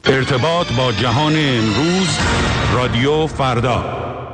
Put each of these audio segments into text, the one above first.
ارتباط با جهان امروز، رادیو فردا.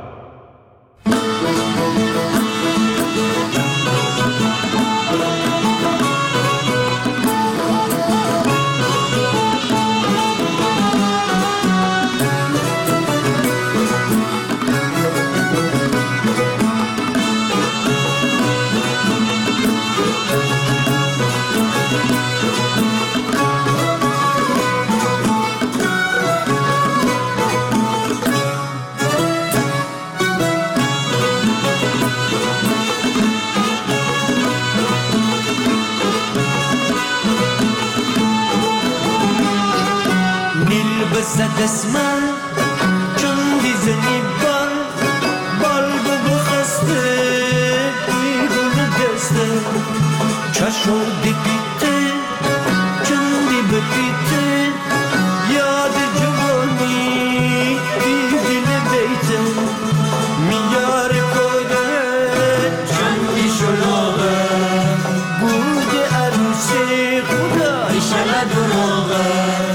دسمال چون دیزنی بال بخسته بیرون دسته چشم دی پیته چون دی بپیته یاد جوانی دیدن بیته میار کوده چون دی شلوغه بود عروسی خدا ایشالا دروغه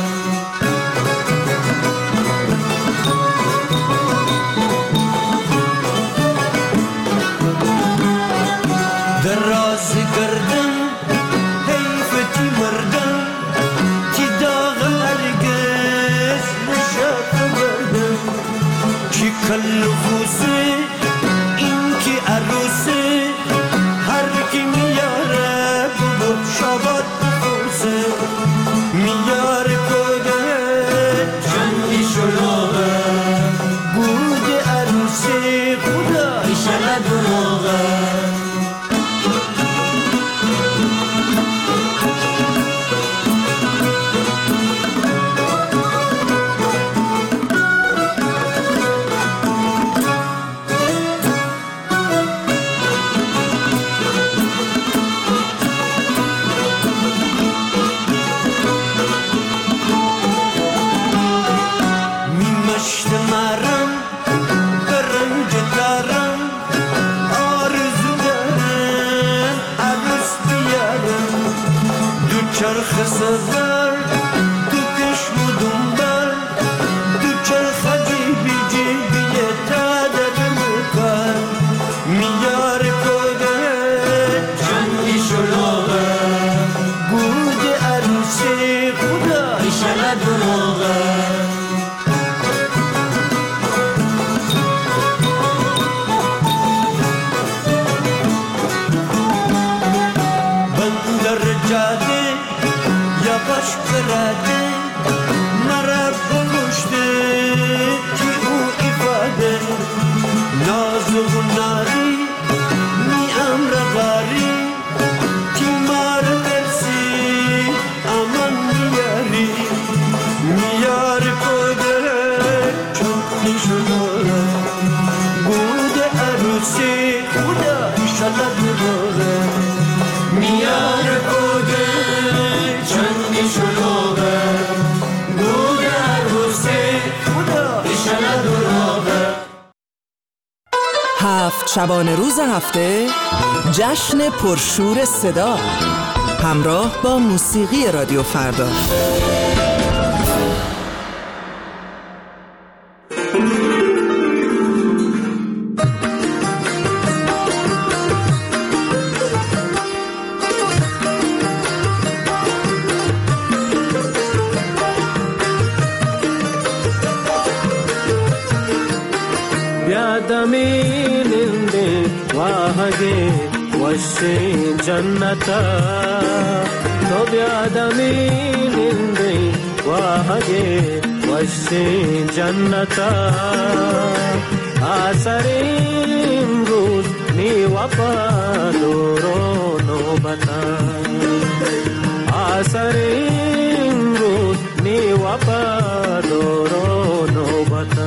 شبانه روز هفته جشن پرشور صدا همراه با موسیقی رادیو فردا. وشي جنتا تو بیادمی نندی واهگی وشي جنتا آسرین روز نی وفا دورو نوبتا آسرین روز نی وفا دورو نوبتا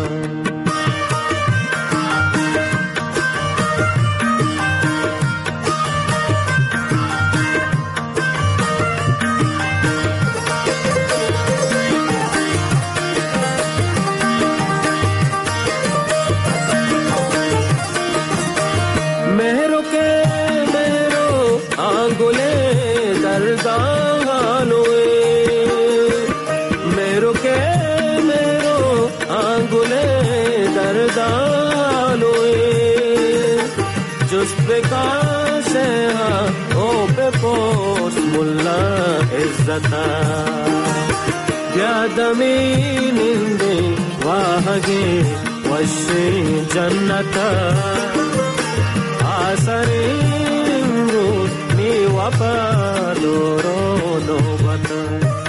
Angule darda halwe درست بکاسه ها او بپرس ملا عزتا بیادمی ننده واهگی وشی جنتا آسری امروز می وفا دورو نوبتا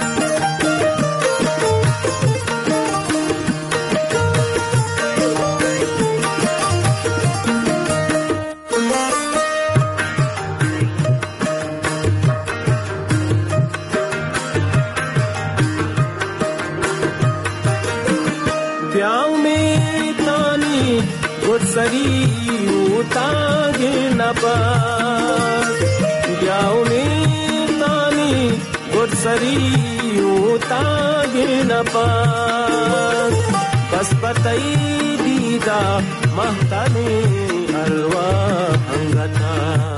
सरी उतागे न पास जाऊनी तानी गुरसरी उतागे न पास बस बताई दीदा महताने अलवा अंगता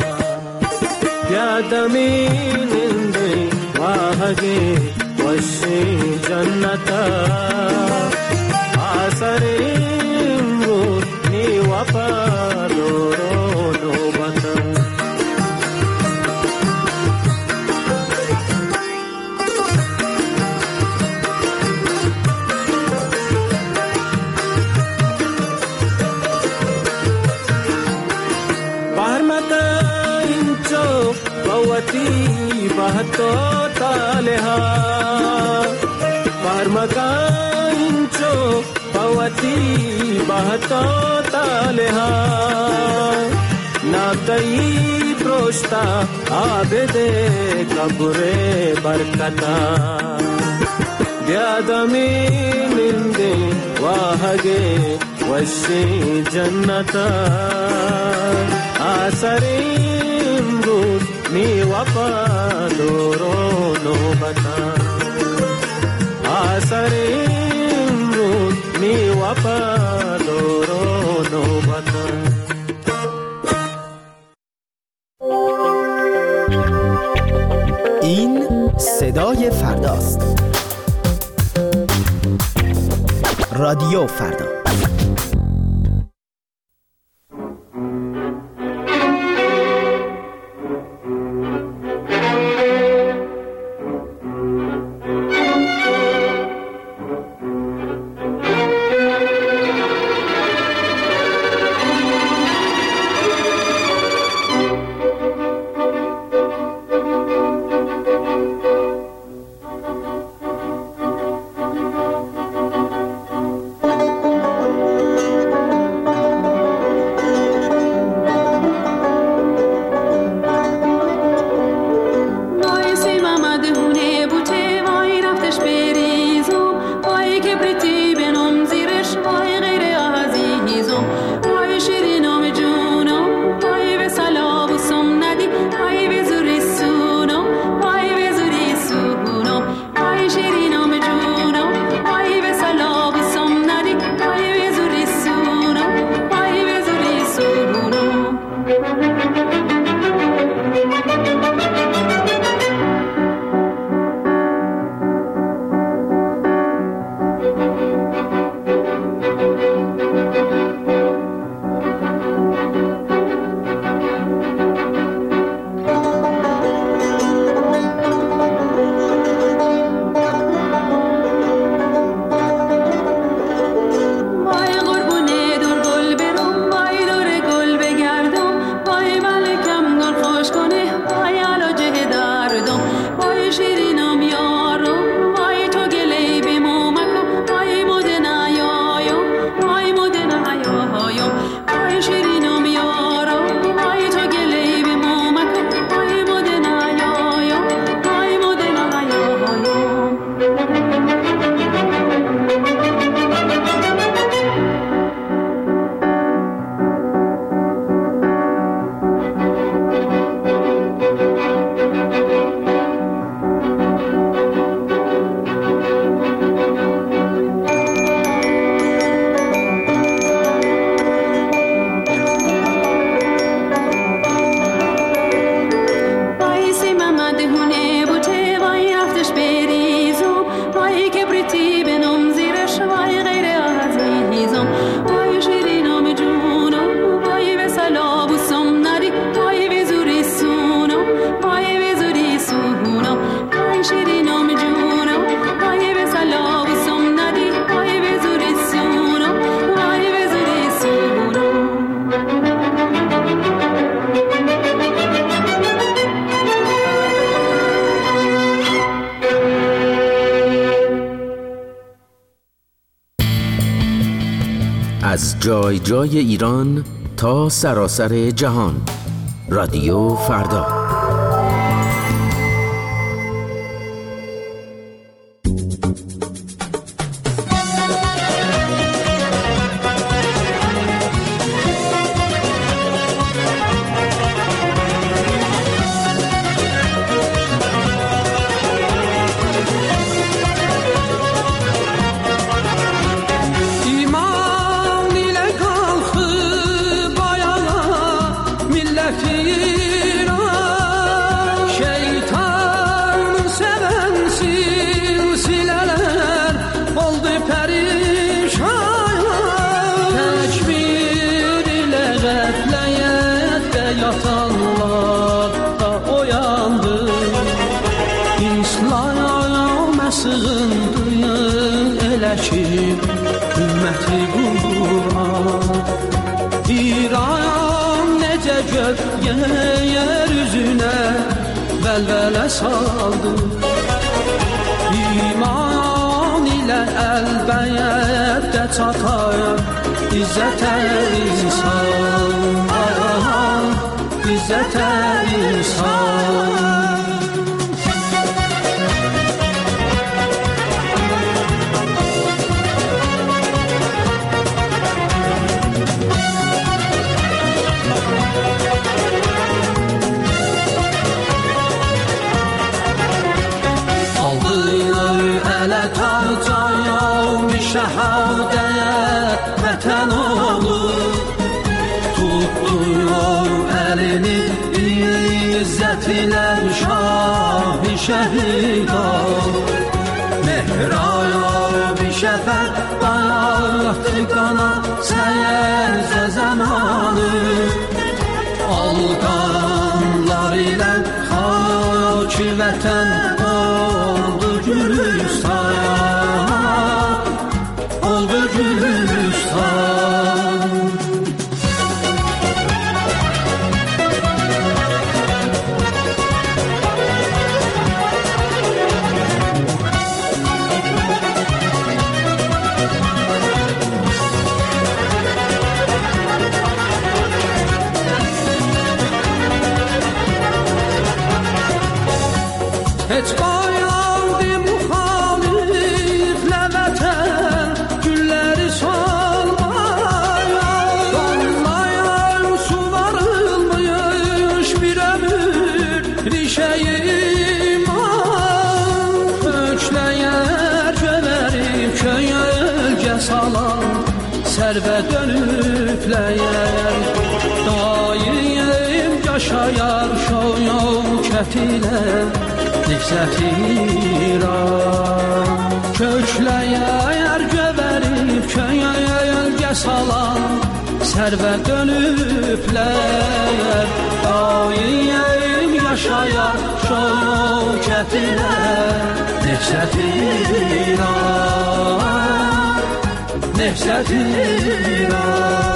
यादमी निंदे वाहगे वशे जन्नता आसरे वफा दोरो नौबता बाहर मता इंचो बवती बहतो तालेहा बाहर मता इंचो बवती बहतो तालेहा नातई प्रोष्टा आबदे कब्रे बरकता व्यादमी निंदे वाहगे वशे जन्नता आसरे इमरूज नी वफा दोरो नौबता आसरे इमरूज नी वफा दोरो नौबता این صدای فرداست. رادیو فردا. از جای جای ایران تا سراسر جهان. رادیو فردا. Ümməti Qur'an İran necə yer üzünə vəlvələ saldı. İman ilə əlbəttə çatar İzzətə insan, İzzətə insan. Şəhadət vətən olur, tutduyor əlini izzət ilə şah-ı şəhid ol. Mehraya bir şəfət dayatdı qana səyərzə zamanı. Alqanlar ilə xaki vətən oldu Gülüstan. Heç bayandı muxalif ləvətən gülləri solmaya. Damlayan su varılmış bir ömür rişəyi iman. Kökləyər gömərib köyölgə salan sərvə dönübləyər. Daim yaşayar şovkət ilə İzzət İran. Kökləyər göbərib köyölgə salan sərvə dönüblər. Daim yaşayar şövkət ilə İzzət İran, İzzət İran.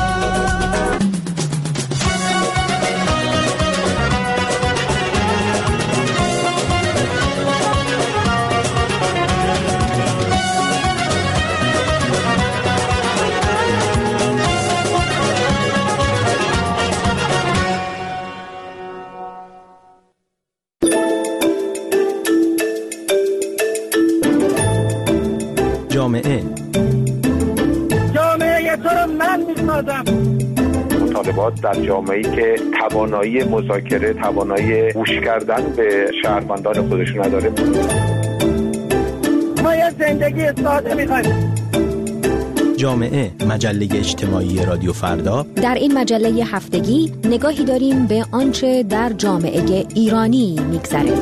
جامعه تو رو من میسازم. مطالبات در جامعه‌ای که توانایی مذاکره، توانایی گوش کردن به شهروندان خودش نداره. ما یه زندگی ساده میخوایم. جامعه، مجله اجتماعی رادیو فردا. در این مجله هفتگی نگاهی داریم به آنچه در جامعه ایرانی میگذره.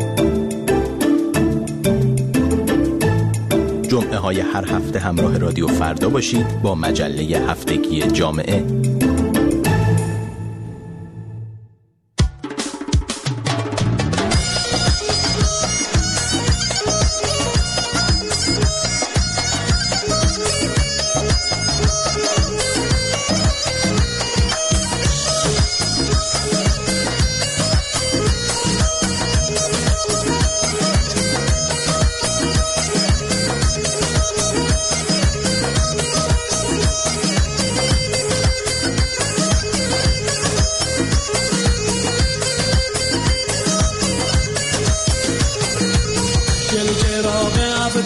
جمعه های هر هفته همراه رادیو فردا باشید با مجله هفتگی جامعه.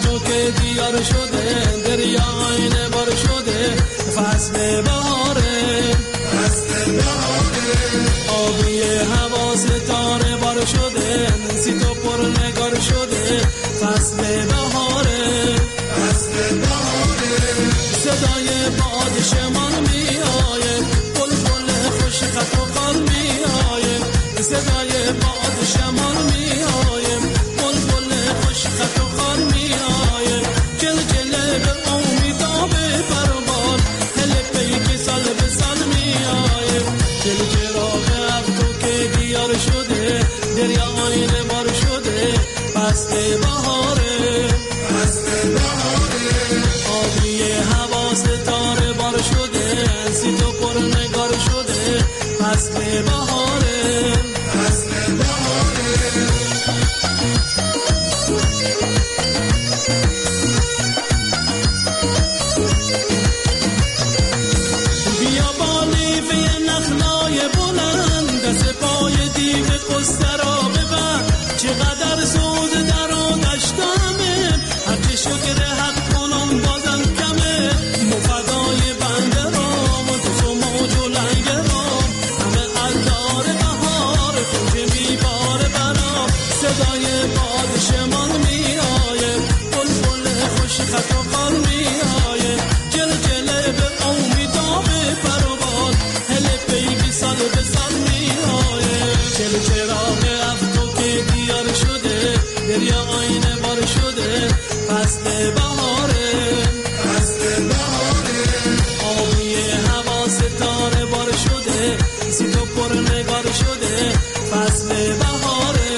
تو که دیار شده دریا آینه بار شده فصل بهاره آبی هوا ستاره بار شده سی تو پر نگار شده فصل بهاره صدای باد شمال میآیه بلبل خوش خط و خال میآیه صدای باد شمال میآیه بلبل خوش خط و خال میآیه جلجله به امیداب پروبال هل پیک سال به سال میآیه دل چراغ تو که دیار شده دریا آینه بار شده فصل بهاره آبی هوا ستاره بار شده سی تو پر نگار شده فصل بهاره بیا بالی به نخلای بلند دست پای دیو قصه را ببر چقدر زود در آتشتمه هرچه شکر حق کنم بازم کمه مفدای بنده رام تو موج و لنگ رام همه الدار بهار کنجه میباره برام صدای باد شمال میآیه بلبل خوش خط و خال میآیه جلجله به امیداب پروبال هل پیگی سال به سال میآیه چل چراغ افتو که دیار شده دریا آینه بار شده فصل بهاره آبی هوا ستاره بار شده سی تو پر نگار شده فصل بهاره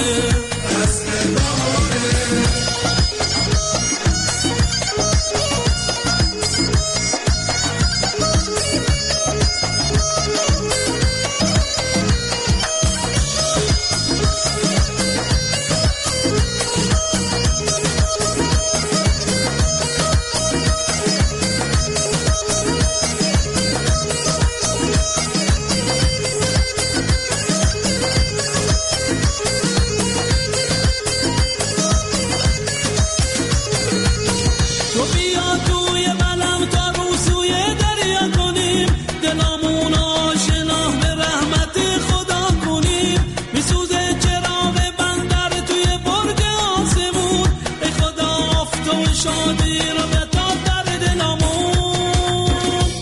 تو بیا توی بلم تا رو سوی دریا کنیم دلامون آشنا به رحمت خدا کنیم میسوزه چراغ بندر توی برج آسمون ای خدا افت و شادی رو بتاب در دلامون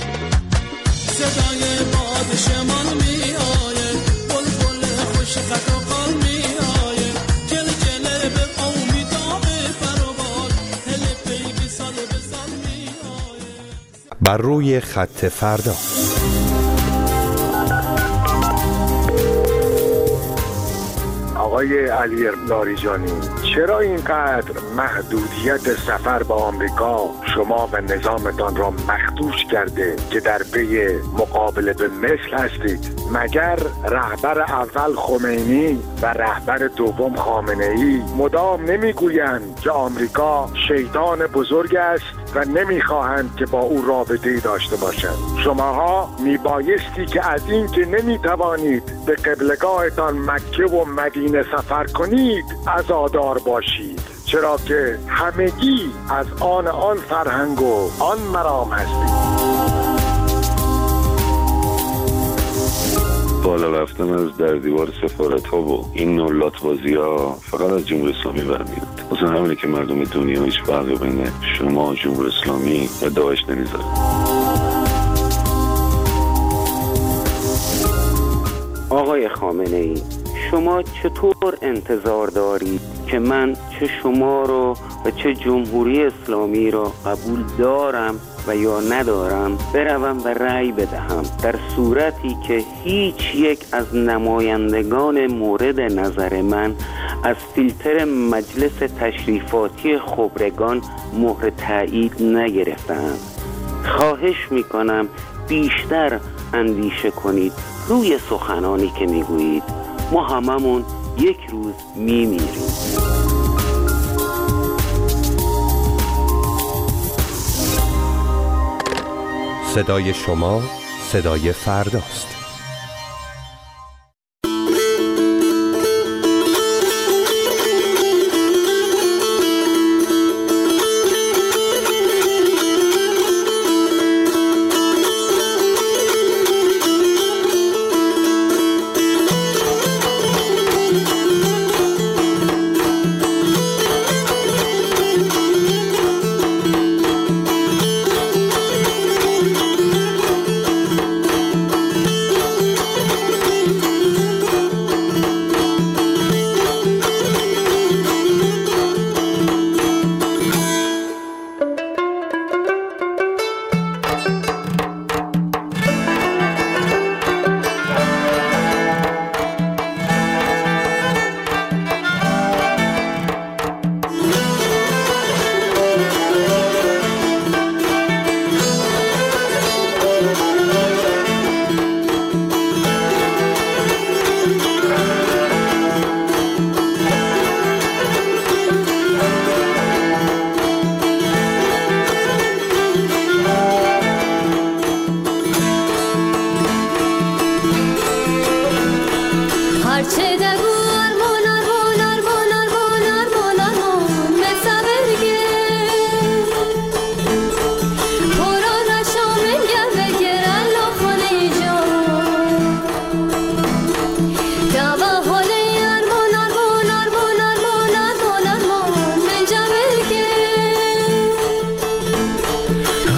صدای باد شمال میآیه بلبل خوش خط و خال میآیه جلجله به امیداب پروبال هل پیگی سال به سال میآیه بر روی خط فردا. آقای علی لاریجانی، چرا اینقدر محدودیت سفر به آمریکا شما و نظامتان را مخدوش کرده که در پی مقابله به مثل هستید؟ مگر رهبر اول خمینی و رهبر دوم خامنه‌ای مدام نمیگویند که آمریکا شیطان بزرگ است و نمیخواهند که با او رابطه‌ای داشته باشند؟ شماها میبایستی که از این که نمیتوانید به قبلگاهتان مکه و مدینه سفر کنید عزادار باشید، چرا که همگی از آن فرهنگ و آن مرام هستید. بالا رفتن از در دیوار سفارت ها و این نولات بازی ها فقط از جمهوری اسلامی برمیاد. اصلا همینه که مردم دنیا هیچ فرقی بین شما جمهوری اسلامی و داعش نمیذاره. آقای خامنه ای، شما چطور انتظار دارید که من چه شما رو و چه جمهوری اسلامی رو قبول دارم و یا ندارم بروم و رأی بدهم در صورتی که هیچ یک از نمایندگان مورد نظر من از فیلتر مجلس تشریفاتی خبرگان مهر تایید نگرفتند؟ خواهش میکنم بیشتر اندیشه کنید روی سخنانی که میگویید. ما هممون یک روز میمیریم. صدای شما صدای فرداست.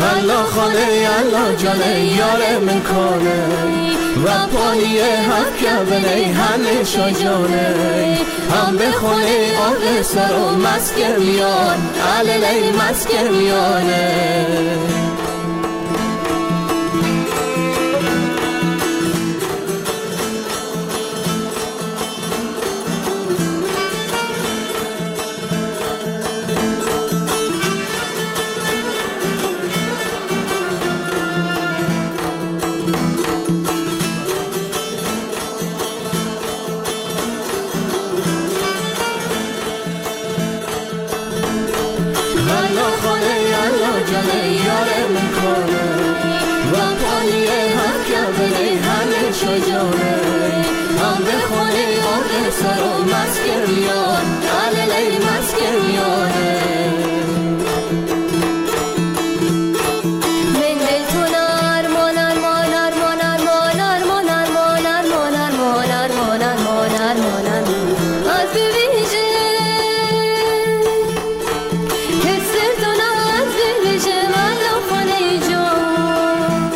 الله خاله الله جانه یار من کنه و پایی حق کبنه هنه شجانه هم بخونه آب سر و مسکر میان علیلی مسکر میانه شجانه هم بخونه آب سر و مسکر میان علیلی مسکر میانه من دلتون ارمان ارمان ارمان ارمان ارمان ارمان ارمان ارمان ارمان ارمان ارمان از بویژه حستون از بویژه من خانه جان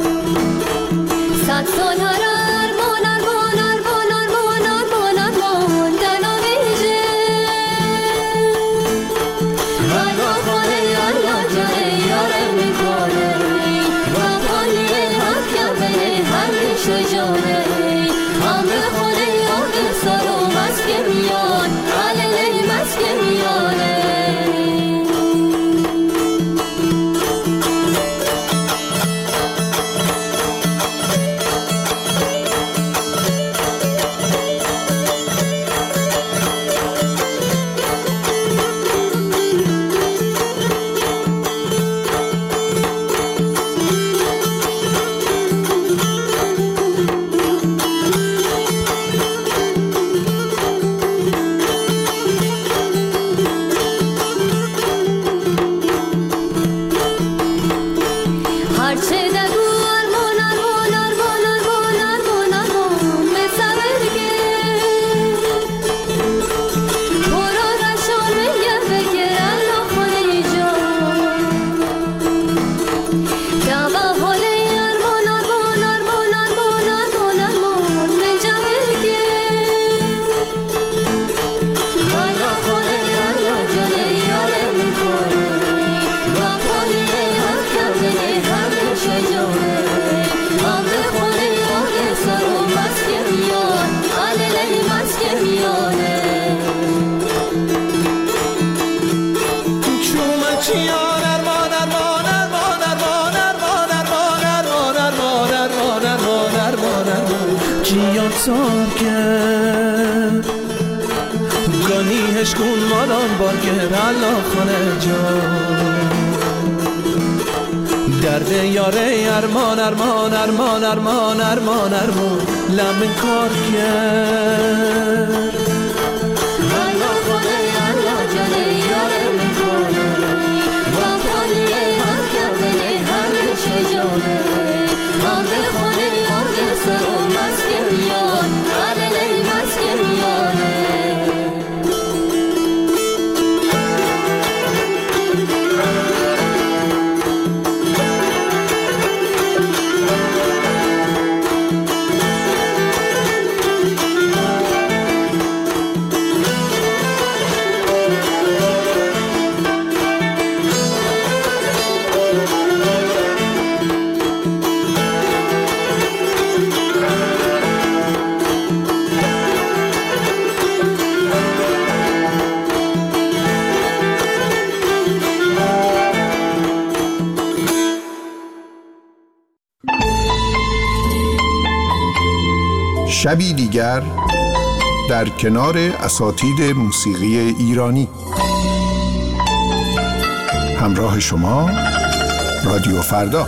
صد سال شجانه هم بخونه آب سر و مسکر میان علیلی مسکر میانه گانیهش کن مالان بارگر الله خانه جان درد یاره ارمان ارمان ارمان ارمان ارمان ارمان لمن کار کرد الله خانه الله جانه یاره من کنه و پایه هم کبنه همه شجانه هم بخونه آب سر و مسکر میان علیلی مسکر میانه شبی دیگر در کنار اساتید موسیقی ایرانی همراه شما رادیو فردا.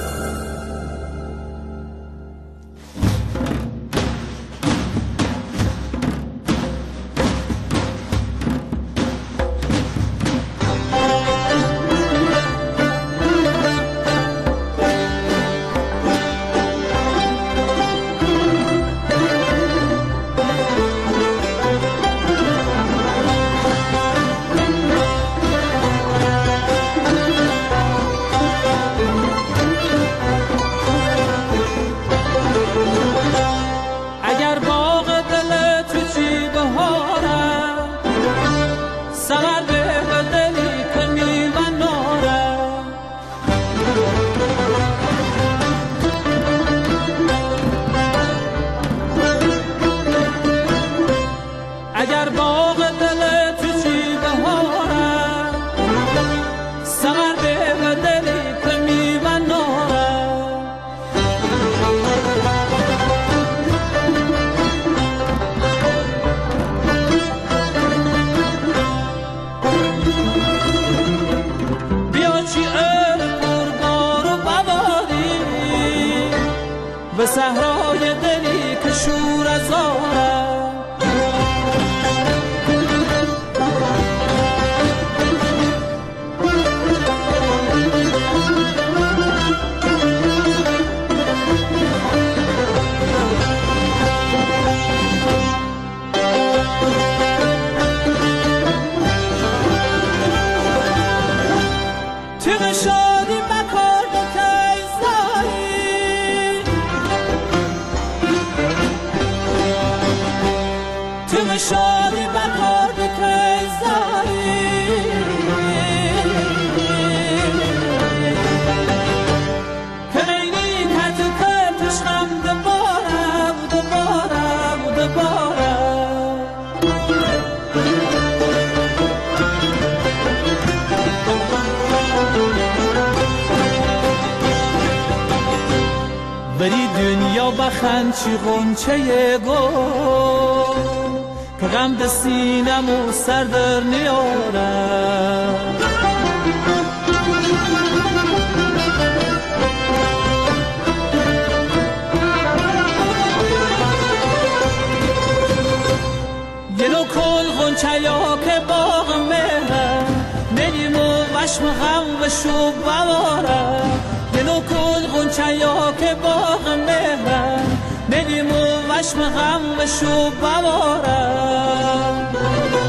به صحرای دلی که شور از آرم. شادی بکار به کیزاری که اینی کت کتش هم دوبارم بری دنیا بخند چی غنچه گل که غم ده سینم و سر در نیارم. یه نو کل غنچه یا که باغ مهرم نیم و وشم غم و شوب بوارم. یه نو کل غنچه یا که باغ مهرم نیم و وشم غم و شوب بوارم.